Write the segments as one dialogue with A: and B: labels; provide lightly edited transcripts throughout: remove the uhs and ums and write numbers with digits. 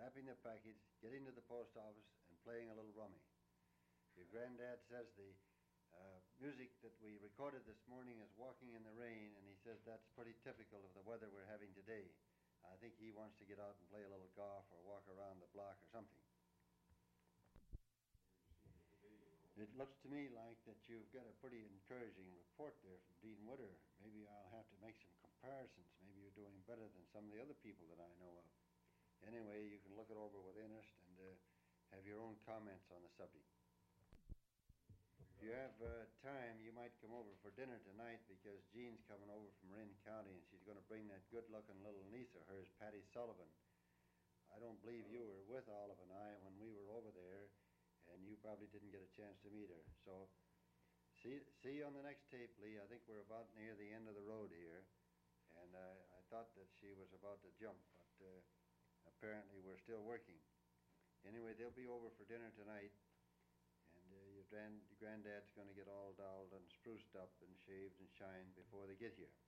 A: wrapping the package, getting to the post office, and playing a little rummy. Your granddad says the music that we recorded this morning is Walking in the Rain, and he says that's pretty typical of the weather we're having today. I think he wants to get out and play a little golf or walk around the block or something. It looks to me like that you've got a pretty encouraging report there from Dean Witter. Maybe I'll have to make some comparisons. Maybe you're doing better than some of the other people that I know of. Anyway, you can look it over with interest and have your own comments on the subject. If you have time, you might come over for dinner tonight because Jean's coming over from Marin County and she's going to bring that good-looking little niece of hers, Patty Sullivan. I don't believe you were with Olive and I when we were over there, and you probably didn't get a chance to meet her. So, see you on the next tape, Lee. I think we're about near the end of the road here, and I thought that she was about to jump, but apparently we're still working. Anyway, they'll be over for dinner tonight, and your granddad's going to get all dolled and spruced up and shaved and shined before they get here.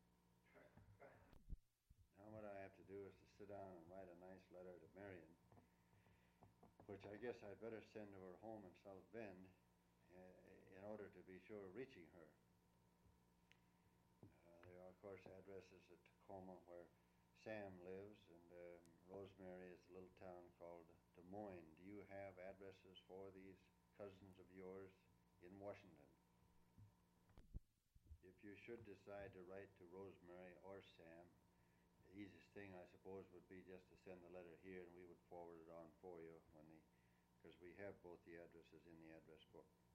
A: Now what I have to do is to sit down and write a nice letter to Marion, which I guess I'd better send to her home in South Bend in order to be sure of reaching her. There are, of course, addresses at Tacoma where Sam lives, and Rosemary is a little town called Des Moines. Do you have addresses for these cousins of yours in Washington? If you should decide to write to Rosemary or Sam, the easiest thing, I suppose, would be just to send the letter here, and we would forward it on for you because we have both the addresses in the address book.